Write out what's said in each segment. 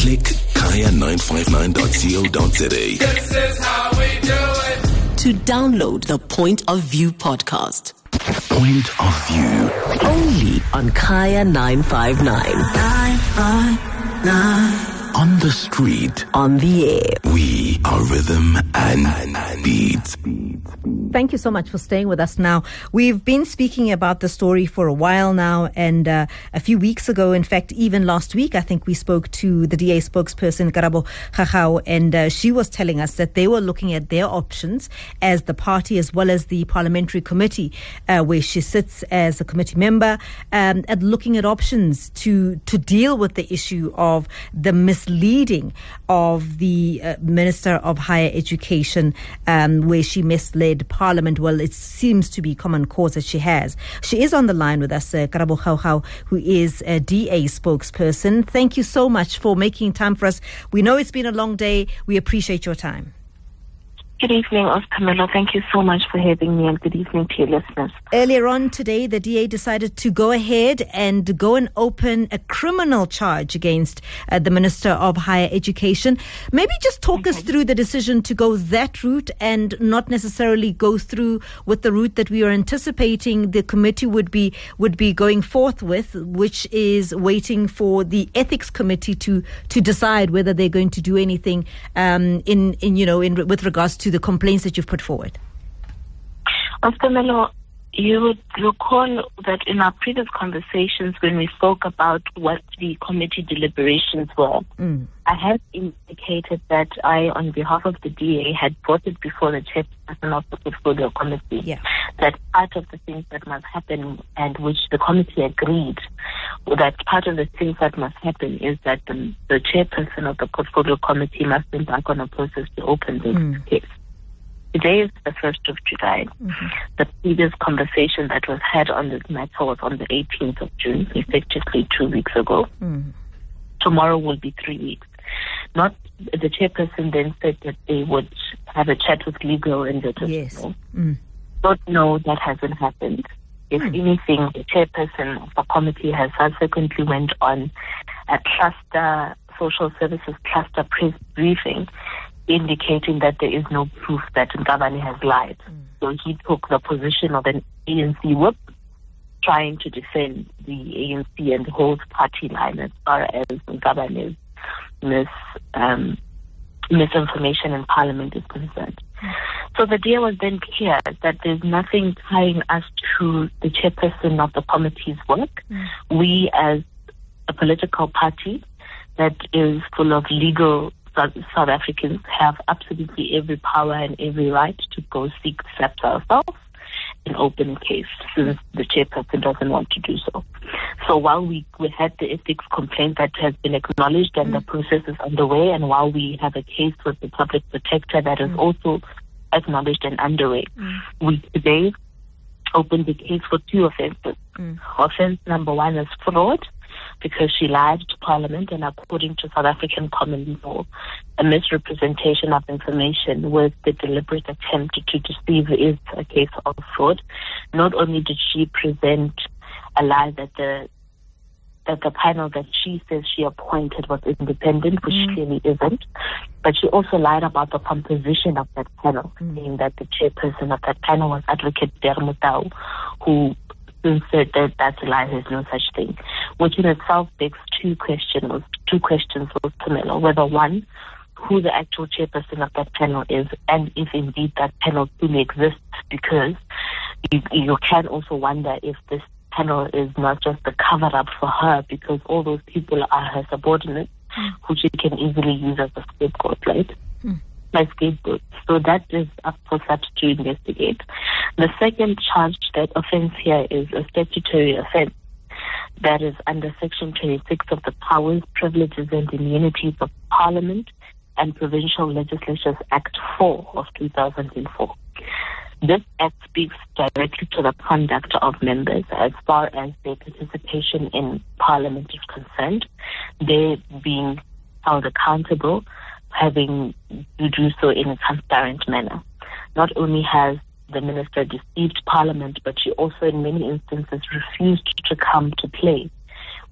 Click kaya959.co.za. This is how we do it. To download the Point of View podcast. Point of View. Only on Kaya 959. 959. On the street. On the air. We are rhythm and beats. Thank you so much for staying with us now. We've been speaking about the story for a while now, and a few weeks ago, in fact, even last week, I think we spoke to the DA spokesperson, Karabo Khakgau, and she was telling us that they were looking at their options as the party as well as the parliamentary committee, where she sits as a committee member, and looking at options to deal with the issue of the misleading of the Minister of Higher Education, where she misled Parliament. Well, it seems to be common cause that she has. She is on the line with us, Karabo Khakgau, who is a DA spokesperson. Thank you so much for making time for us. We know it's been a long day. We appreciate your time. Good evening, Ostamelo. Thank you so much for having me, and good evening to your listeners. Earlier on today, the DA decided to go ahead and go and open a criminal charge against the Minister of Higher Education. Maybe just talk us through the decision to go that route and not necessarily go through with the route that we are anticipating the committee would be going forth with, which is waiting for the ethics committee to decide whether they're going to do anything with regards to the complaints that you've put forward. Ostamelo, you would recall that in our previous conversations when we spoke about what the committee deliberations were, I had indicated that I, on behalf of the DA, had brought it before the chairperson of the portfolio committee, that part of the things that must happen, and which the committee agreed, that part of the things that must happen is that the chairperson of the portfolio committee must embark on a process to open this case. Today is the 1st of July. The previous conversation that was had on this matter was on the 18th of June, effectively 2 weeks ago. Tomorrow will be 3 weeks. The chairperson then said that they would have a chat with legal and Don't know that hasn't happened. If anything, the chairperson of the committee has subsequently went on a social services cluster press briefing, indicating that there is no proof that Ngabane has lied. So he took the position of an ANC whip, trying to defend the ANC and the whole party line as far as Ngabane's misinformation in Parliament is concerned. So the DA was then clear that there's nothing tying us to the chairperson of the committee's work. We, as a political party that is full of legal South Africans, have absolutely every power and every right to go seek steps ourselves and open a case, since the chairperson doesn't want to do so. So while we had the ethics complaint that has been acknowledged and the process is underway, and while we have a case with the public protector that is also acknowledged and underway, we today opened the case for 2 offenses. Offense number 1 is fraud, because she lied to Parliament, and according to South African common law, a misrepresentation of information with the deliberate attempt to deceive is a case of fraud. Not only did she present a lie that the panel that she says she appointed was independent, which clearly isn't, but she also lied about the composition of that panel, saying that the chairperson of that panel was Advocate Dermotau, who said that that's a lie, there's no such thing, which in itself begs two questions for Camilla. Whether, one, who the actual chairperson of that panel is, and if indeed that panel truly exists, because you can also wonder if this panel is not just a cover-up for her, because all those people are her subordinates, who she can easily use as a scapegoat, right? Scapegoat. So that is up for SAPS to investigate. The second charged offense here is a statutory offense that is under Section 26 of the Powers, Privileges and Immunities of Parliament and Provincial Legislatures Act 4 of 2004. This act speaks directly to the conduct of members as far as their participation in Parliament is concerned. They being held accountable, having to do so in a transparent manner. Not only has the minister deceived Parliament, but she also in many instances refused to come to play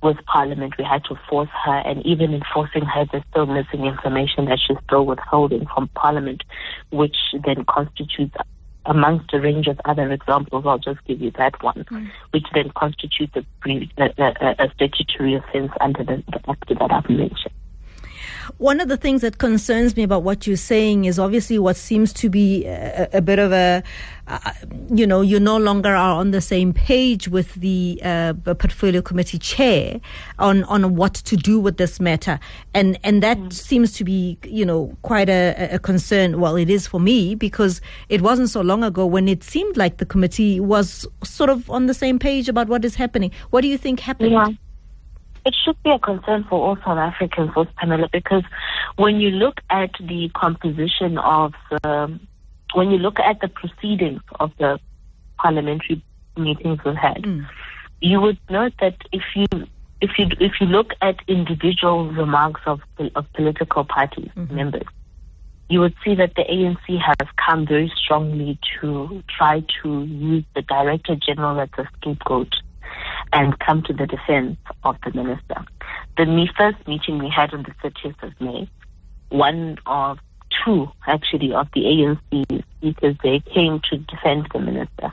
with Parliament. We had to force her, and even in forcing her, there's still missing information that she's still withholding from Parliament, which then constitutes, amongst a range of other examples, I'll just give you that one, which then constitutes a statutory offence under the act that I've mentioned. One of the things that concerns me about what you're saying is obviously what seems to be a bit of a, you no longer are on the same page with the Portfolio Committee chair on what to do with this matter. And that seems to be, quite a concern. Well, it is for me, because it wasn't so long ago when it seemed like the committee was sort of on the same page about what is happening. What do you think happened? Yeah. It should be a concern for all South Africans, Pamela, because when you look at the composition of when you look at the proceedings of the parliamentary meetings we've had, you would note that if you look at individual remarks of political parties members, you would see that the ANC has come very strongly to try to use the Director General as a scapegoat and come to the defense of the minister. The first meeting we had on the 30th of May, one of two, actually, of the ANC speakers, they came to defend the minister.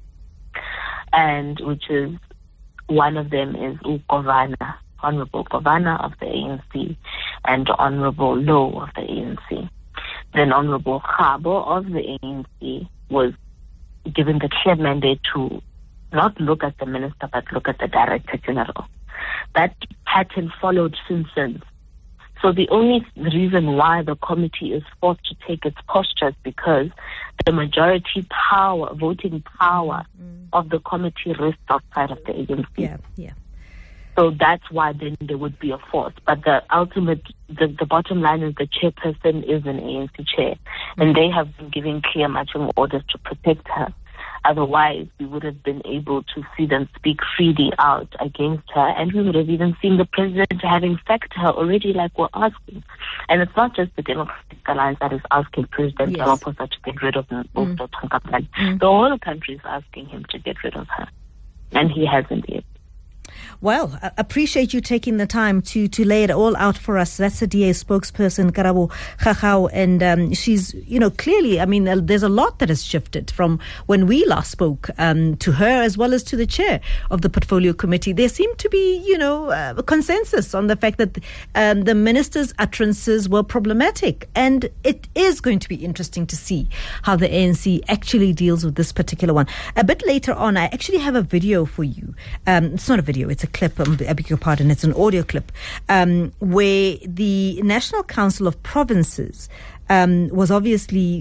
And which is, one of them is Govana, Honorable Govana of the ANC, and Honorable Low of the ANC. Then Honorable Khabo of the ANC was given the clear mandate to not look at the minister, but look at the Director General. That pattern followed since then. So the only reason why the committee is forced to take its posture is because the majority power, voting power of the committee rests outside of the ANC. Yeah. So that's why then there would be a force. But the ultimate, the bottom line is the chairperson is an ANC chair, and they have been giving clear marching orders to protect her. Otherwise, we would have been able to see them speak freely out against her, and we would have even seen the president having sacked her already, like we're asking. And it's not just the Democratic Alliance that is asking President Ramaphosa to get rid of Dr. Thankapani. The whole country is asking him to get rid of her, and he hasn't yet. Well, I appreciate you taking the time to lay it all out for us. That's the DA spokesperson, Karabo Khachau, and she's, clearly, there's a lot that has shifted from when we last spoke to her as well as to the chair of the Portfolio Committee. There seemed to be, a consensus on the fact that the minister's utterances were problematic, and it is going to be interesting to see how the ANC actually deals with this particular one. A bit later on, I actually have a video for you. It's not a video, it's a clip, I beg your pardon, it's an audio clip, where the National Council of Provinces was obviously,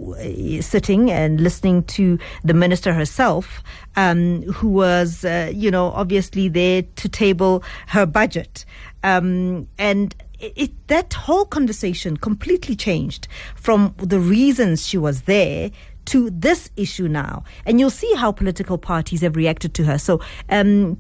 sitting and listening to the minister herself, who was, obviously there to table her budget. And that whole conversation completely changed from the reasons she was there to this issue now, and you'll see how political parties have reacted to her. So, to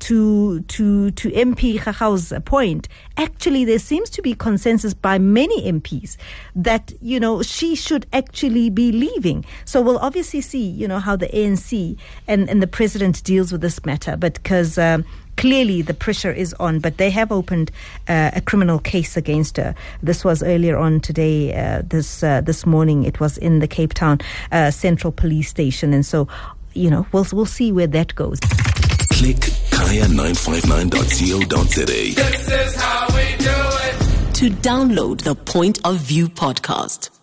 MP Khachau's point, actually there seems to be consensus by many MPs that she should actually be leaving. So we'll obviously see how the ANC and the president deals with this matter, but because clearly the pressure is on, but they have opened a criminal case against her. This was earlier on today, this morning. It was in the Cape Town Central Police Station. And so, we'll see where that goes. Click kaya959.co.za. This is how we do it. To download the Point of View podcast,